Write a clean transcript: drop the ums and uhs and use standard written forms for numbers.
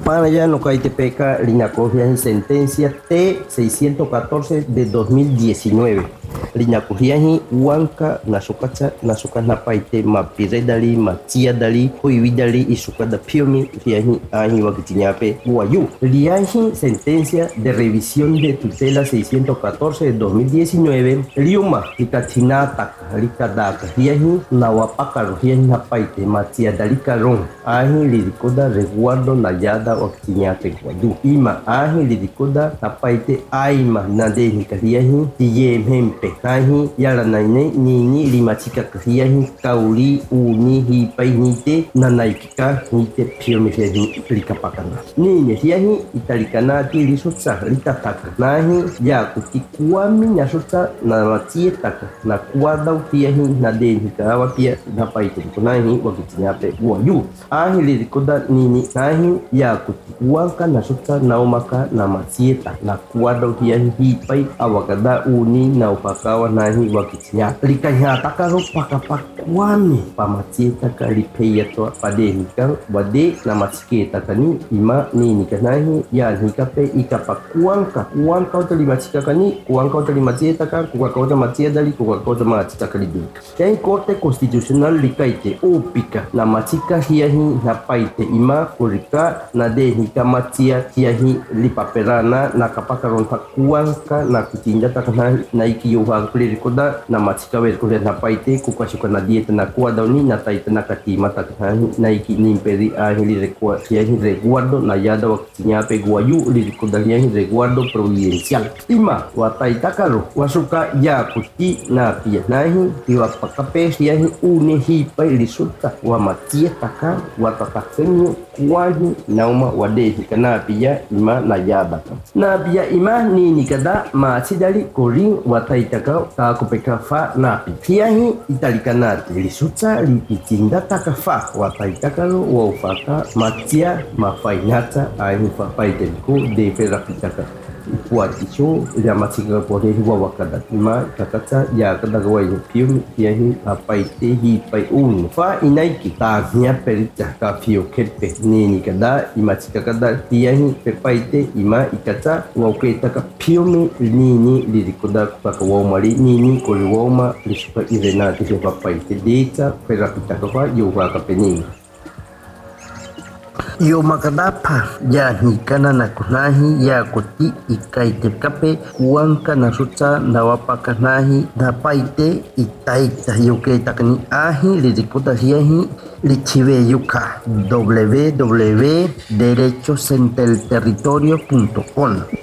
Panayano Caitepeca, Linacogia en sentencia T-614 de 2019. Linacogiaji, Huanca, Nasocacha, Nasocas Napaite, Mapire Dali, Machia Dali, Huivi Dali y Sucada Piomi, Riaji, Aji, Wakitiñape, Guayú. Liaji, sentencia de revisión de tutela 614 de 2019. Liuma, Licatinata, Licadaca, Riaji, Nahuapaca, Riaji Napaite, Machia Dali Carón, Aji, Liricoda, Resguardo, Nayada, Wakitiñape, Guayú. Ima, Aji, Liricoda, Napaite, Aima, Nade, Riaji, Tiyem, Ahi yara naine nini lima chica kriahi kauli uni hi painite nanaikika nite piomi rehi likapakana nini riahi italikana ti lisotsa litataka nahi ya kutikuami nasotsa na machietaka na kuadau riahi na deni kawa pia na paite nahi wakitiñape guayu ahi lirikoda nini nahi ya kutikuanka nasotsa naumaka na machieta na kuadau riahi hi pai awakada uni na pakawa nahi wakitinya likanyataka ro pakapakwani pamachita kalipeya to padehika wade na machiketa kani ima nini kanahi ya hikape ikapakuanka kuanka utalimachika kani kuanka utalimachita ka kuanka machia dali kuanka machita kalibi kai korte constitucional likaite opika na machika hiahi na paite ima kurika na dehika machia hiahi lipaperana na kapakaronta kuanka na kutinja takana na iki yohang plirikoda na machikawer ko na paite kukasuka na dieta na kuada ni na taita na katima takhan na iki nimperi ahili rekua hiahi resguardo na yada wakitiñape guayu lirikoda hiahi resguardo providencial ima wataita karo wasuka ya kuti na pia nahi tiwa pakape hiahi une hipa ilisuta wa matieta ka watatafenyo kuahi nauma wadehi kana pia ima na yada na pia ima nini kada maachidali korin wataitaka takupeka fa napi hiahi italikanati lisutsa likitinda takafa wataitaka lo waufaka matia mafainata ahi fapaitenko de ferapitaka Puaticho ya machika pore hiwa wakada ima kakata ya kadagawai pium hiahi apaite hi pai un fa inaiki ta nya perita ka fio kepe nini kada imachika kada hiahi pepaite ima ikata wauketa ka pium nini lirikoda paka womari nini koliwoma lisuka irenati he papaite data perapita ka yo waka penini yo makadapa ya hikana na kunahi ya kuti ikaite kape kuanka na suta na wapaka nahi da paite itaita yoke takani ahi lirikuta hiahi lichive yuka www.derechosentelterritorio.com